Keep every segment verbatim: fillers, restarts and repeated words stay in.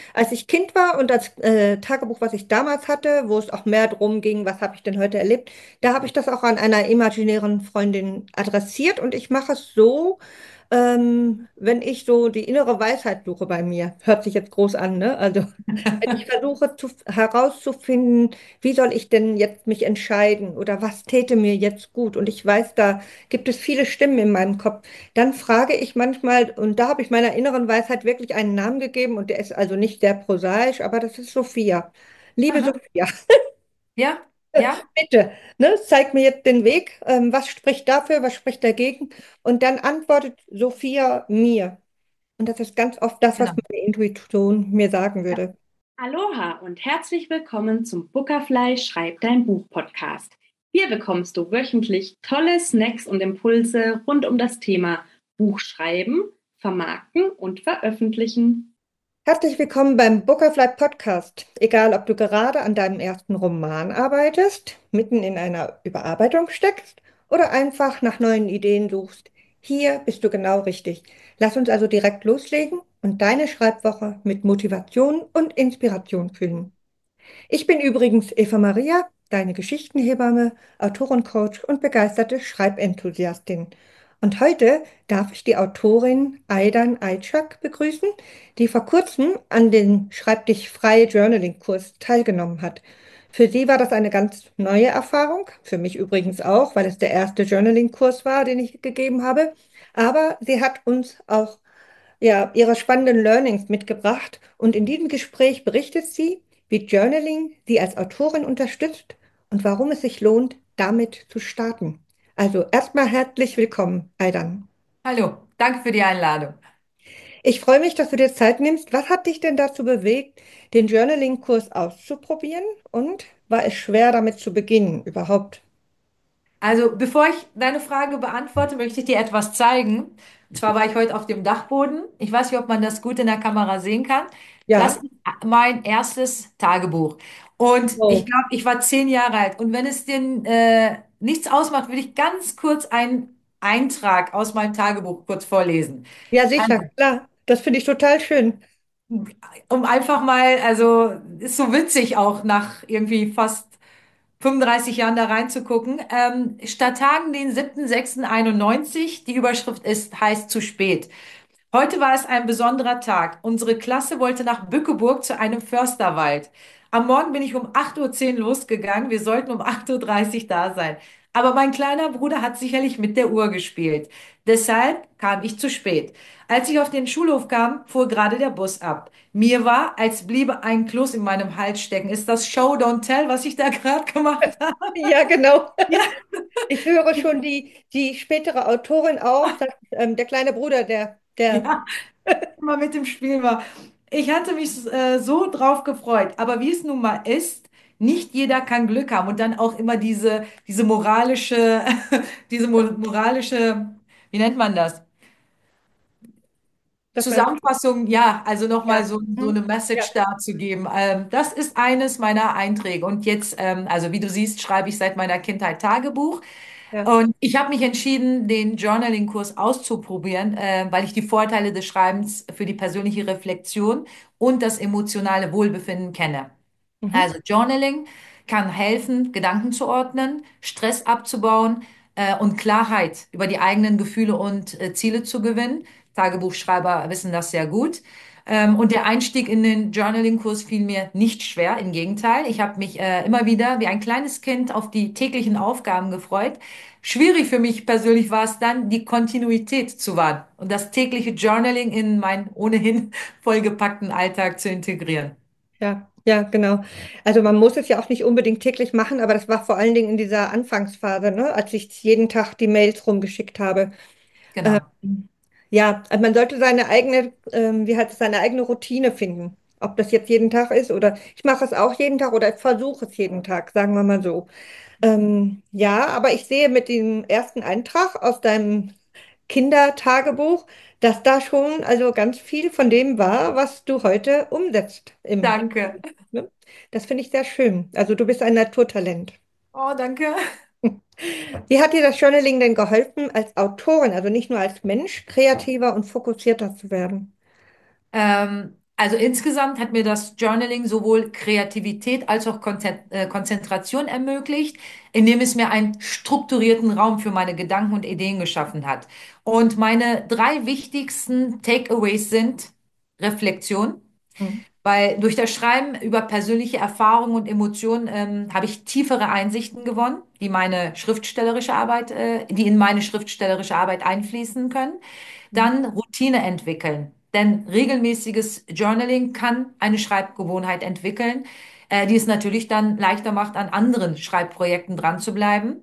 als ich Kind war und das äh, Tagebuch, was ich damals hatte, wo es auch mehr drum ging, was habe ich denn heute erlebt, da habe ich das auch an einer imaginären Freundin adressiert und ich mache es so, ähm, wenn ich so die innere Weisheit suche bei mir, hört sich jetzt groß an, ne? Also wenn ich versuche zu, herauszufinden, wie soll ich denn jetzt mich entscheiden oder was täte mir jetzt gut und ich weiß, da gibt es viele Stimmen in meinem Kopf, dann frage ich manchmal, und da habe ich meiner inneren Weisheit wirklich einen Namen gegeben und der ist also nicht sehr prosaisch, aber das ist Sophia. Liebe Aha. Sophia, Ja, ja, bitte, ne, zeig mir jetzt den Weg. Ähm, was spricht dafür, was spricht dagegen? Und dann antwortet Sophia mir. Und das ist ganz oft das, was genau. meine Intuition mir sagen Ja. würde. Aloha und herzlich willkommen zum Bookerfly Schreib dein Buch Podcast. Hier bekommst du wöchentlich tolle Snacks und Impulse rund um das Thema Buchschreiben, Vermarkten und Veröffentlichen. Herzlich willkommen beim Bookerfly Podcast. Egal, ob du gerade an deinem ersten Roman arbeitest, mitten in einer Überarbeitung steckst oder einfach nach neuen Ideen suchst, hier bist du genau richtig. Lass uns also direkt loslegen und deine Schreibwoche mit Motivation und Inspiration füllen. Ich bin übrigens Eva Maria, deine Geschichtenhebamme, Autorencoach und begeisterte Schreibenthusiastin. Und heute darf ich die Autorin Aydan Ayçak begrüßen, die vor kurzem an dem Schreib dich frei Journaling-Kurs teilgenommen hat. Für sie war das eine ganz neue Erfahrung, für mich übrigens auch, weil es der erste Journaling-Kurs war, den ich gegeben habe. Aber sie hat uns auch ja, ihre spannenden Learnings mitgebracht und in diesem Gespräch berichtet sie, wie Journaling sie als Autorin unterstützt und warum es sich lohnt, damit zu starten. Also erstmal herzlich willkommen, Aidan. Hallo, danke für die Einladung. Ich freue mich, dass du dir Zeit nimmst. Was hat dich denn dazu bewegt, den Journaling-Kurs auszuprobieren und war es schwer, damit zu beginnen überhaupt? Also, bevor ich deine Frage beantworte, möchte ich dir etwas zeigen. Und zwar war ich heute auf dem Dachboden. Ich weiß nicht, ob man das gut in der Kamera sehen kann. Das Ja. ist mein erstes Tagebuch. Und ich Oh. glaube, ich war zehn Jahre alt. Und wenn es dir äh, nichts ausmacht, würde ich ganz kurz einen Eintrag aus meinem Tagebuch kurz vorlesen. Ja, sicher, klar. Das finde ich total schön. Um einfach mal, also ist so witzig auch nach irgendwie fast fünfunddreißig Jahren da reinzugucken. Ähm, statt Tagen den siebten sechsten einundneunzig, die Überschrift ist, heißt zu spät. Heute war es ein besonderer Tag. Unsere Klasse wollte nach Bückeburg zu einem Försterwald. Am Morgen bin ich um acht Uhr zehn losgegangen. Wir sollten um acht Uhr dreißig da sein. Aber mein kleiner Bruder hat sicherlich mit der Uhr gespielt. Deshalb kam ich zu spät. Als ich auf den Schulhof kam, fuhr gerade der Bus ab. Mir war, als bliebe ein Kloß in meinem Hals stecken. Ist das Show, don't tell, was ich da gerade gemacht habe? Ja, genau. Ja, Ich höre schon die, die spätere Autorin auf, dass, ähm, der kleine Bruder, der, der, ja. Immer mit dem Spiel war. Ich hatte mich äh, so drauf gefreut. Aber wie es nun mal ist, nicht jeder kann Glück haben. Und dann auch immer diese, diese moralische, diese mo moralische, wie nennt man das? dass man, Zusammenfassung, ja, also nochmal ja, so, so hm, eine ja, Message dazu geben. Ähm, das ist eines meiner Einträge. Und jetzt, ähm, also wie du siehst, schreibe ich seit meiner Kindheit Tagebuch. ja, Und ich habe mich entschieden, den Journaling-Kurs auszuprobieren, äh, weil ich die Vorteile des Schreibens für die persönliche Reflexion und das emotionale Wohlbefinden kenne. mhm, Also Journaling kann helfen, Gedanken zu ordnen, Stress abzubauen, äh, und Klarheit über die eigenen Gefühle und äh, Ziele zu gewinnen. Tagebuchschreiber wissen das sehr gut. Ähm, und der Einstieg in den Journaling-Kurs fiel mir nicht schwer, im Gegenteil. Ich habe mich äh, immer wieder wie ein kleines Kind auf die täglichen Aufgaben gefreut. Schwierig für mich persönlich war es dann, die Kontinuität zu wahren und das tägliche Journaling in meinen ohnehin vollgepackten Alltag zu integrieren. ja, ja, genau. Also man muss es ja auch nicht unbedingt täglich machen, aber das war vor allen Dingen in dieser Anfangsphase, ne, als ich jeden Tag die Mails rumgeschickt habe. Genau. Ähm, ja, also man sollte seine eigene, ähm, wie heißt es, seine eigene Routine finden. Ob das jetzt jeden Tag ist oder ich mache es auch jeden Tag oder ich versuche es jeden Tag, sagen wir mal so. Ähm, ja, aber ich sehe mit dem ersten Eintrag aus deinem Kindertagebuch, dass da schon also ganz viel von dem war, was du heute umsetzt im, Danke. ne? Das finde ich sehr schön. Also du bist ein Naturtalent. Oh, danke. Wie hat dir das Journaling denn geholfen, als Autorin, also nicht nur als Mensch, kreativer und fokussierter zu werden? Ähm, Also insgesamt hat mir das Journaling sowohl Kreativität als auch Konzent äh, Konzentration ermöglicht, indem es mir einen strukturierten Raum für meine Gedanken und Ideen geschaffen hat. Und meine drei wichtigsten Takeaways sind Reflexion, Mhm. weil durch das Schreiben über persönliche Erfahrungen und Emotionen ähm, habe ich tiefere Einsichten gewonnen, die meine schriftstellerische Arbeit, äh, die in meine schriftstellerische Arbeit einfließen können. Mhm. Dann Routine entwickeln. Denn regelmäßiges Journaling kann eine Schreibgewohnheit entwickeln, äh, die es natürlich dann leichter macht, an anderen Schreibprojekten dran zu bleiben.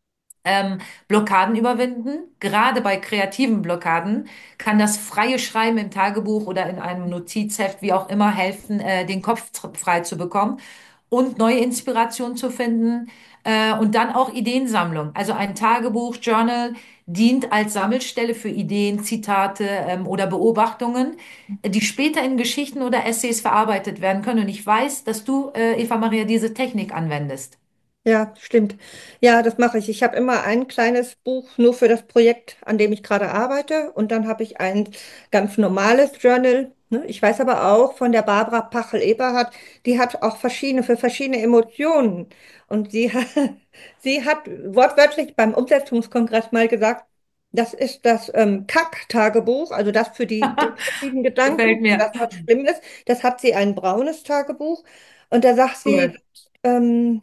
Ähm, Blockaden überwinden. Gerade bei kreativen Blockaden kann das freie Schreiben im Tagebuch oder in einem Notizheft, wie auch immer, helfen, äh, den Kopf tr- frei zu bekommen und neue Inspirationen zu finden. Äh, und dann auch Ideensammlung. Also ein Tagebuch, Journal dient als Sammelstelle für Ideen, Zitate, ähm, oder Beobachtungen, die später in Geschichten oder Essays verarbeitet werden können. Und ich weiß, dass du, äh, Eva Maria, diese Technik anwendest. Ja, stimmt. Ja, das mache ich. Ich habe immer ein kleines Buch nur für das Projekt, an dem ich gerade arbeite. Und dann habe ich ein ganz normales Journal. Ne? Ich weiß aber auch von der Barbara Pachel-Eberhardt, die hat auch verschiedene, für verschiedene Emotionen. Und sie hat, sie hat wortwörtlich beim Umsetzungskongress mal gesagt, das ist das ähm, Kack-Tagebuch, also das für die depressiven Gedanken, Gefällt wenn mir. das was schlimm ist. Das hat sie ein braunes Tagebuch. Und da sagt sie, Cool. ähm,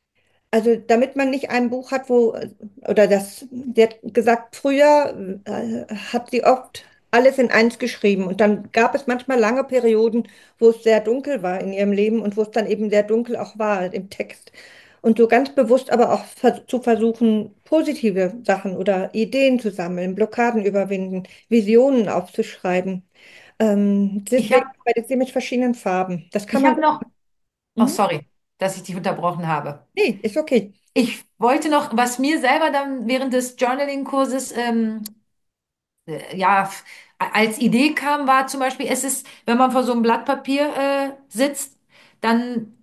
also damit man nicht ein Buch hat, wo, oder das, sie hat gesagt, früher äh, hat sie oft alles in eins geschrieben und dann gab es manchmal lange Perioden, wo es sehr dunkel war in ihrem Leben und wo es dann eben sehr dunkel auch war im Text. Und so ganz bewusst aber auch vers zu versuchen, positive Sachen oder Ideen zu sammeln, Blockaden überwinden, Visionen aufzuschreiben. Ähm, Ich deswegen habe arbeitet sie mit verschiedenen Farben. Das kann ich man. hab noch, oh Mhm. sorry, dass ich dich unterbrochen habe. Nee, ist okay. Ich wollte noch, was mir selber dann während des Journaling-Kurses ähm, äh, ja f- als Idee kam, war zum Beispiel, es ist, wenn man vor so einem Blatt Papier äh, sitzt, dann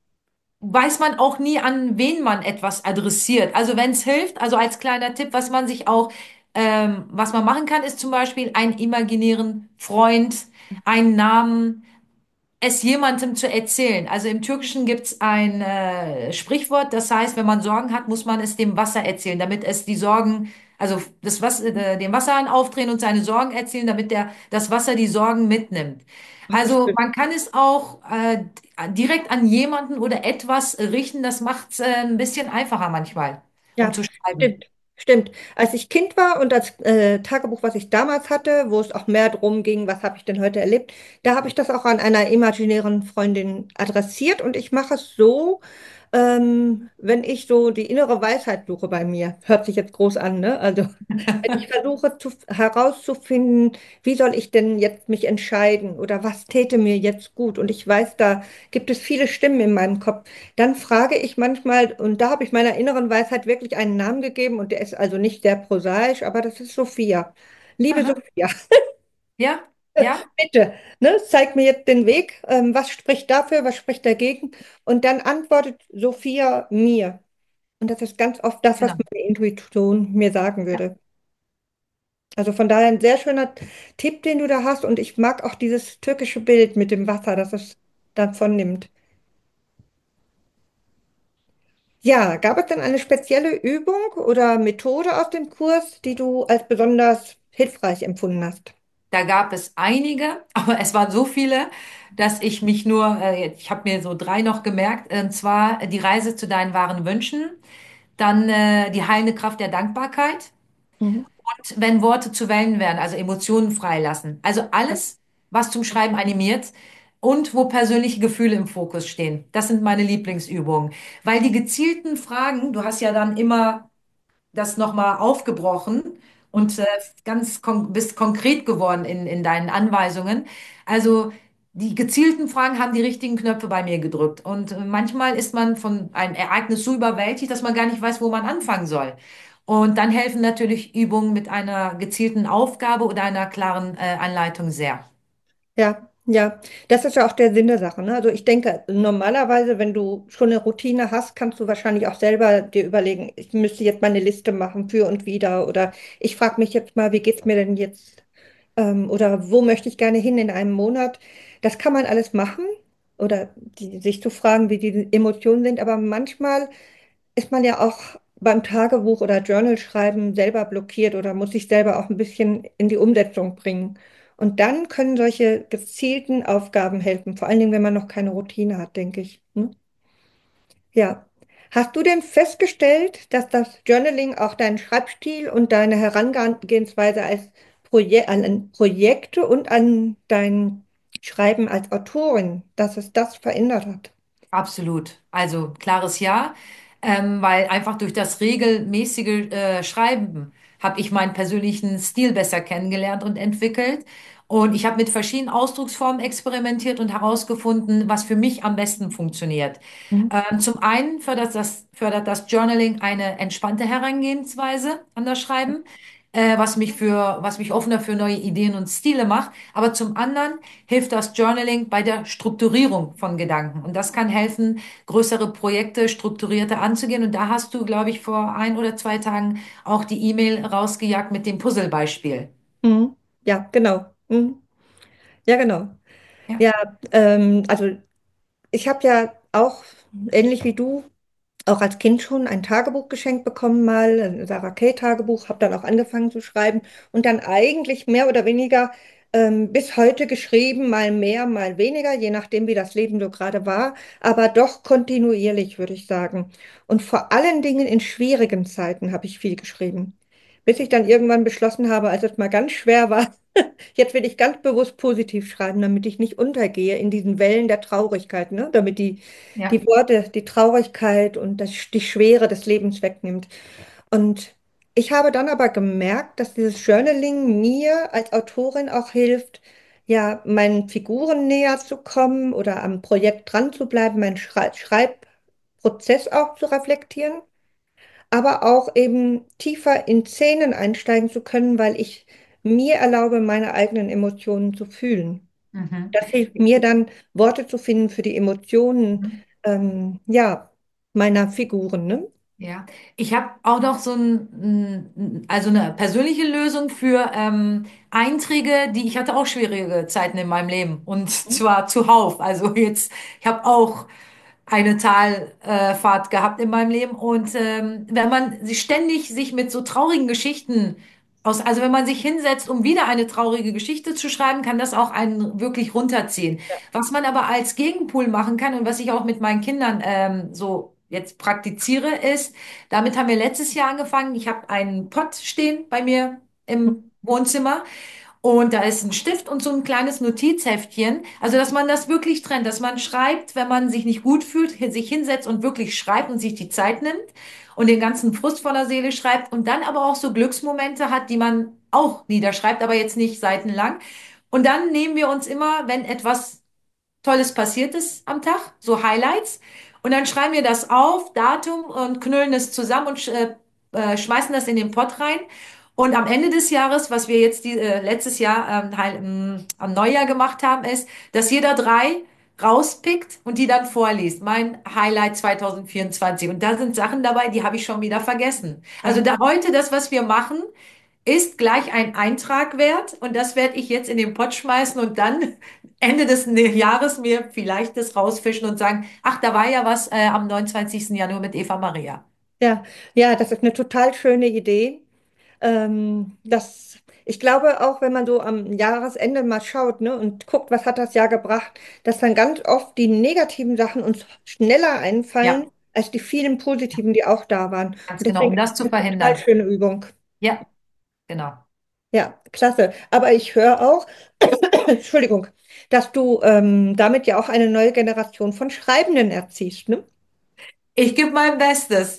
weiß man auch nie, an wen man etwas adressiert. Also wenn es hilft, also als kleiner Tipp, was man sich auch, ähm, was man machen kann, ist zum Beispiel einen imaginären Freund, einen Namen, es jemandem zu erzählen. Also im Türkischen gibt es ein äh, Sprichwort, das heißt, wenn man Sorgen hat, muss man es dem Wasser erzählen, damit es die Sorgen, also das Wasser, äh, dem Wasserhahn aufdrehen und seine Sorgen erzählen, damit der, das Wasser die Sorgen mitnimmt. Ach, das Also stimmt. man kann es auch äh, direkt an jemanden oder etwas richten, das macht es äh, ein bisschen einfacher manchmal, um Ja, zu schreiben. stimmt. Stimmt. Als ich Kind war und das äh, Tagebuch, was ich damals hatte, wo es auch mehr drum ging, was habe ich denn heute erlebt, da habe ich das auch an einer imaginären Freundin adressiert und ich mache es so, ähm, wenn ich so die innere Weisheit suche bei mir. Hört sich jetzt groß an, ne? Also, wenn ich versuche zu, herauszufinden, wie soll ich denn jetzt mich entscheiden oder was täte mir jetzt gut und ich weiß, da gibt es viele Stimmen in meinem Kopf. Dann frage ich manchmal, und da habe ich meiner inneren Weisheit wirklich einen Namen gegeben, und der ist also nicht sehr prosaisch, aber das ist Sophia. Liebe Aha. Sophia, Ja, ja, bitte, ne, zeig mir jetzt den Weg. Ähm, was spricht dafür, was spricht dagegen? Und dann antwortet Sophia mir. Und das ist ganz oft das, was genau. meine Intuition mir sagen würde. Also von daher ein sehr schöner Tipp, den du da hast. Und ich mag auch dieses türkische Bild mit dem Wasser, das es davon nimmt. Ja, gab es denn eine spezielle Übung oder Methode aus dem Kurs, die du als besonders hilfreich empfunden hast? Da gab es einige, aber es waren so viele, dass ich mich nur, äh, ich habe mir so drei noch gemerkt, und zwar die Reise zu deinen wahren Wünschen, dann äh, die heilende Kraft der Dankbarkeit Mhm. und wenn Worte zu Wellen werden, also Emotionen freilassen. Also Ja, alles, was zum Schreiben animiert und wo persönliche Gefühle im Fokus stehen. Das sind meine Lieblingsübungen, weil die gezielten Fragen, du hast ja dann immer das nochmal aufgebrochen und äh, ganz kon bist konkret geworden in, in deinen Anweisungen. Also die gezielten Fragen haben die richtigen Knöpfe bei mir gedrückt. Und äh, manchmal ist man von einem Ereignis so überwältigt, dass man gar nicht weiß, wo man anfangen soll. Und dann helfen natürlich Übungen mit einer gezielten Aufgabe oder einer klaren äh, Anleitung sehr. ja, ja. Das ist ja auch der Sinn der Sache, ne? Also ich denke, normalerweise, wenn du schon eine Routine hast, kannst du wahrscheinlich auch selber dir überlegen, ich müsste jetzt mal eine Liste machen für und wieder oder ich frage mich jetzt mal, wie geht's mir denn jetzt ähm, oder wo möchte ich gerne hin in einem Monat? das kann man alles machen oder die, sich zu fragen, wie die Emotionen sind, aber manchmal ist man ja auch beim Tagebuch oder Journal schreiben selber blockiert oder muss sich selber auch ein bisschen in die Umsetzung bringen. Und dann können solche gezielten Aufgaben helfen, vor allen Dingen, wenn man noch keine Routine hat, denke ich. Hm? Ja. Hast du denn festgestellt, dass das Journaling auch deinen Schreibstil und deine Herangehensweise als Proje an Projekte und an dein Schreiben als Autorin, dass es das verändert hat? Absolut. Also klares Ja, ähm, weil einfach durch das regelmäßige äh, Schreiben habe ich meinen persönlichen Stil besser kennengelernt und entwickelt. Und ich habe mit verschiedenen Ausdrucksformen experimentiert und herausgefunden, was für mich am besten funktioniert. Mhm. Ähm, zum einen fördert das, fördert das Journaling eine entspannte Herangehensweise an das Schreiben, äh, was mich für, was mich offener für neue Ideen und Stile macht. Aber zum anderen hilft das Journaling bei der Strukturierung von Gedanken. Und das kann helfen, größere Projekte strukturierter anzugehen. Und da hast du, glaube ich, vor ein oder zwei Tagen auch die E-Mail rausgejagt mit dem Puzzlebeispiel. Mhm. Ja, genau. Mhm. Ja, genau. Ja. Ja, ähm, also ich habe ja auch, ähnlich wie du, auch als Kind schon ein Tagebuch geschenkt bekommen, mal ein Sarah Kay Tagebuch, habe dann auch angefangen zu schreiben und dann eigentlich mehr oder weniger ähm, bis heute geschrieben, mal mehr, mal weniger, je nachdem, wie das Leben so gerade war, aber doch kontinuierlich, würde ich sagen. Und vor allen Dingen in schwierigen Zeiten habe ich viel geschrieben. Bis ich dann irgendwann beschlossen habe, als es mal ganz schwer war, jetzt will ich ganz bewusst positiv schreiben, damit ich nicht untergehe in diesen Wellen der Traurigkeit, ne? Damit die, Ja. die Worte, die Traurigkeit und das, die Schwere des Lebens wegnimmt. Und ich habe dann aber gemerkt, dass dieses Journaling mir als Autorin auch hilft, ja, meinen Figuren näher zu kommen oder am Projekt dran zu bleiben, meinen Schrei Schreibprozess auch zu reflektieren, aber auch eben tiefer in Szenen einsteigen zu können, weil ich mir erlaube, meine eigenen Emotionen zu fühlen. Mhm. Das hilft mir dann, Worte zu finden für die Emotionen, ähm, ja, meiner Figuren, ne? Ja, ich habe auch noch so ein, ein- also eine persönliche Lösung für ähm, Einträge, die ich hatte auch schwierige Zeiten in meinem Leben und zwar zuhauf. Also jetzt, ich habe auch eine Talfahrt gehabt in meinem Leben und ähm, wenn man sich ständig sich mit so traurigen Geschichten aus, also wenn man sich hinsetzt, um wieder eine traurige Geschichte zu schreiben, kann das auch einen wirklich runterziehen. Was man aber als Gegenpol machen kann und was ich auch mit meinen Kindern ähm, so jetzt praktiziere, ist, damit haben wir letztes Jahr angefangen. Ich habe einen Pott stehen bei mir im Wohnzimmer. Und da ist ein Stift und so ein kleines Notizheftchen. Also, dass man das wirklich trennt, dass man schreibt, wenn man sich nicht gut fühlt, sich hinsetzt und wirklich schreibt und sich die Zeit nimmt und den ganzen Frust von der Seele schreibt und dann aber auch so Glücksmomente hat, die man auch niederschreibt, aber jetzt nicht seitenlang. Und dann nehmen wir uns immer, wenn etwas Tolles passiert ist am Tag, so Highlights. Und dann schreiben wir das auf, Datum und knüllen es zusammen und äh, äh, schmeißen das in den Pott rein. Und am Ende des Jahres, was wir jetzt die, äh, letztes Jahr ähm, heil, ähm, am Neujahr gemacht haben, ist, dass jeder drei rauspickt und die dann vorliest. Mein Highlight zwanzig vierundzwanzig. Und da sind Sachen dabei, die habe ich schon wieder vergessen. Also Ah, da heute das, was wir machen, ist gleich ein Eintrag wert und das werde ich jetzt in den Pott schmeißen und dann Ende des Jahres mir vielleicht das rausfischen und sagen, ach, da war ja was äh, am neunundzwanzigsten Januar mit Eva Maria. ja, ja, das ist eine total schöne Idee. Ähm, das, ich glaube auch, wenn man so am Jahresende mal schaut, ne, und guckt, was hat das Jahr gebracht, dass dann ganz oft die negativen Sachen uns schneller einfallen Ja, als die vielen positiven, die auch da waren. ganz Und genau, deswegen um ist das das zu eine total verhindern. schöne Übung. Ja, genau. Ja, klasse. Aber ich höre auch, Entschuldigung, dass du ähm, damit ja auch eine neue Generation von Schreibenden erziehst, ne? Ich gebe mein Bestes.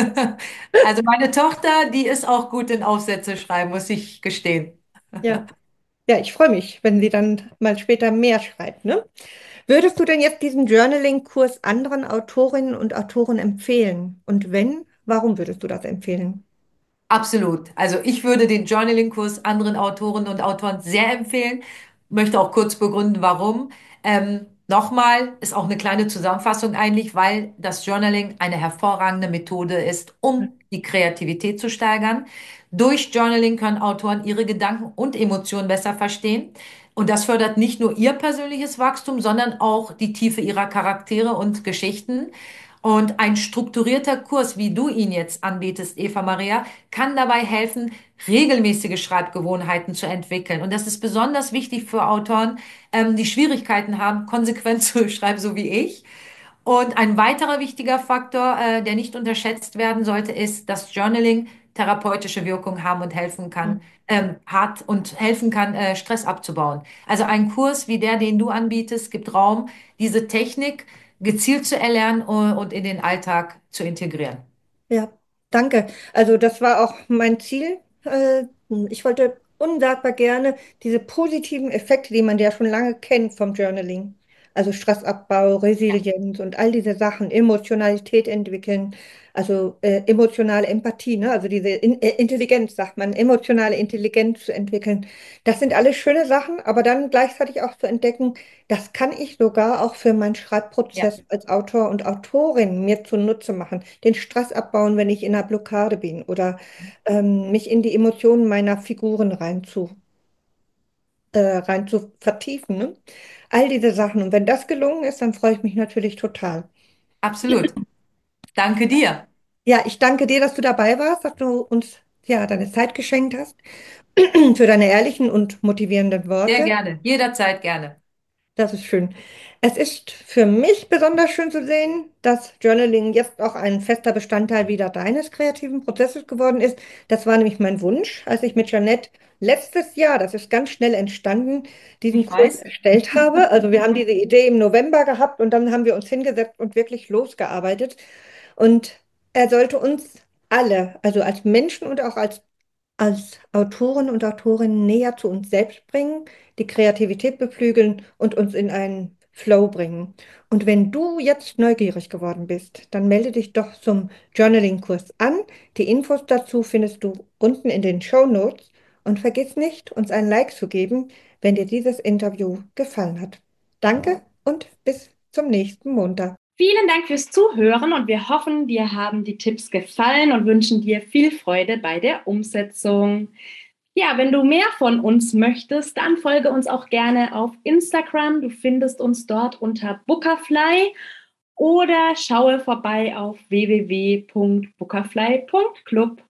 Also meine Tochter, die ist auch gut in Aufsätze schreiben, muss ich gestehen. Ja. Ja, ich freue mich, wenn sie dann mal später mehr schreibt, ne? Würdest du denn jetzt diesen Journaling-Kurs anderen Autorinnen und Autoren empfehlen? Und wenn, warum würdest du das empfehlen? Absolut. Also ich würde den Journaling-Kurs anderen Autorinnen und Autoren sehr empfehlen. Möchte auch kurz begründen, warum. Ähm, nochmal, ist auch eine kleine Zusammenfassung eigentlich, weil das Journaling eine hervorragende Methode ist, um die Kreativität zu steigern. Durch Journaling können Autoren ihre Gedanken und Emotionen besser verstehen. Und das fördert nicht nur ihr persönliches Wachstum, sondern auch die Tiefe ihrer Charaktere und Geschichten. Und ein strukturierter Kurs, wie du ihn jetzt anbietest, Eva Maria, kann dabei helfen, regelmäßige Schreibgewohnheiten zu entwickeln. Und das ist besonders wichtig für Autoren, ähm, die Schwierigkeiten haben, konsequent zu schreiben, so wie ich. Und ein weiterer wichtiger Faktor, äh, der nicht unterschätzt werden sollte, ist, dass Journaling therapeutische Wirkung haben und helfen kann, ähm, hat und helfen kann, äh, Stress abzubauen. Also ein Kurs wie der, den du anbietest, gibt Raum, diese Technik gezielt zu erlernen und, und in den Alltag zu integrieren. Ja, danke. Also das war auch mein Ziel. Äh, Ich wollte unsagbar gerne diese positiven Effekte, die man ja schon lange kennt vom Journaling, also Stressabbau, Resilienz und all diese Sachen, Emotionalität entwickeln, also äh, emotionale Empathie, ne? Also diese In äh, Intelligenz, sagt man, emotionale Intelligenz zu entwickeln. Das sind alles schöne Sachen, aber dann gleichzeitig auch zu entdecken, das kann ich sogar auch für meinen Ja, Schreibprozess als Autor und Autorin mir zunutze machen. Den Stress abbauen, wenn ich in einer Blockade bin oder ähm, mich in die Emotionen meiner Figuren rein zu, äh, rein zu vertiefen. Ne? All diese Sachen. Und wenn das gelungen ist, dann freue ich mich natürlich total. absolut. Danke dir. Ja, ich danke dir, dass du dabei warst, dass du uns ja deine Zeit geschenkt hast, für deine ehrlichen und motivierenden Sehr Worte. gerne. Jederzeit gerne. Das ist schön. Es ist für mich besonders schön zu sehen, dass Journaling jetzt auch ein fester Bestandteil wieder deines kreativen Prozesses geworden ist. Das war nämlich mein Wunsch, als ich mit Jeanette letztes Jahr, das ist ganz schnell entstanden, diesen Ich Kurs weiß. erstellt habe. Also wir haben diese Idee im November gehabt und dann haben wir uns hingesetzt und wirklich losgearbeitet. Und er sollte uns alle, also als Menschen und auch als als Autoren und Autorinnen näher zu uns selbst bringen, die Kreativität beflügeln und uns in einen Flow bringen. Und wenn du jetzt neugierig geworden bist, dann melde dich doch zum Journaling-Kurs an. Die Infos dazu findest du unten in den Show Notes. Und vergiss nicht, uns ein Like zu geben, wenn dir dieses Interview gefallen hat. Danke und bis zum nächsten Montag. Vielen Dank fürs Zuhören und wir hoffen, dir haben die Tipps gefallen und wünschen dir viel Freude bei der Umsetzung. Ja, wenn du mehr von uns möchtest, dann folge uns auch gerne auf Instagram. Du findest uns dort unter Bookerfly oder schaue vorbei auf w w w punkt bookerfly punkt club.